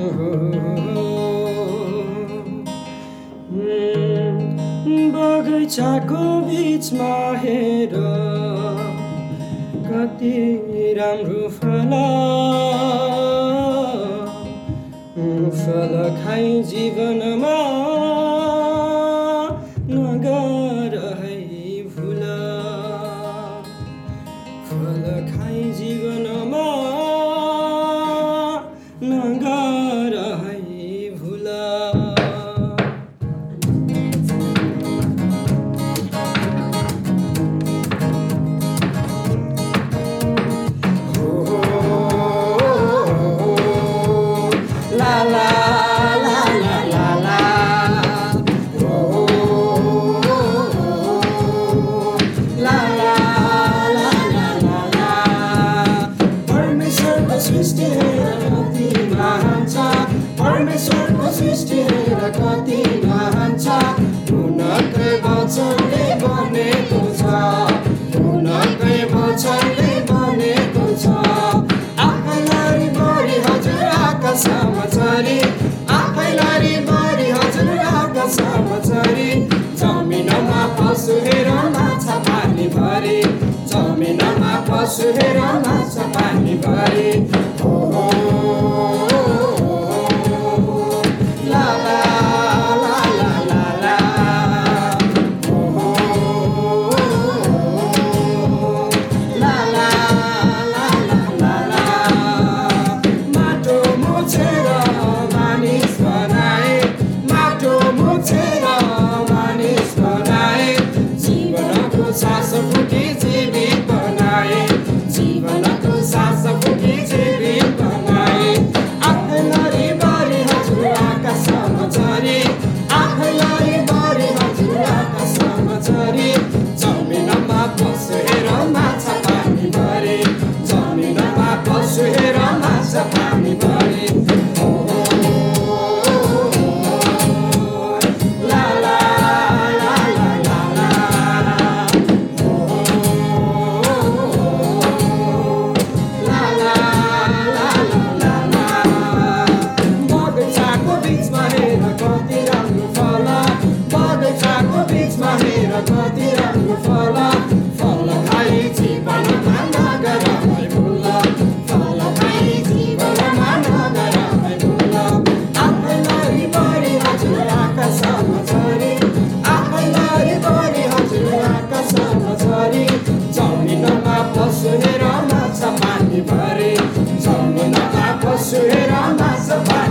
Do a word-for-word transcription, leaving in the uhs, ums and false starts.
बगैँचाको बिचमा हेर कति राम्रो फल फल खाई जीवनमा नगर है भुल फल खाई जीवनमा नगर है भुल परमेश्वरको सृष्टि हेर कति महान छ उनकै वचनले बनेको छ उनकै वचनले बनेको छ आफैलाई बढी हजुर आकाशमा चरी आफैलाई बढी हजुर आकाशमा चरी जमिनमा पशु हेर माछा पानी भरी जमिनमा पशु हेर माछा पानी भरी कति राम्रो फल फल खाई जीवनमा नगर है भुल फल खाई जीवनमा नगर है भुल आफैलाई बढी हजुर आकाशमा चरी आफैलाई बढी हजुर आकाशमा चरी जमिनमा पशु हेर माछा पानी भरी जमिनमा पशु हेर माछा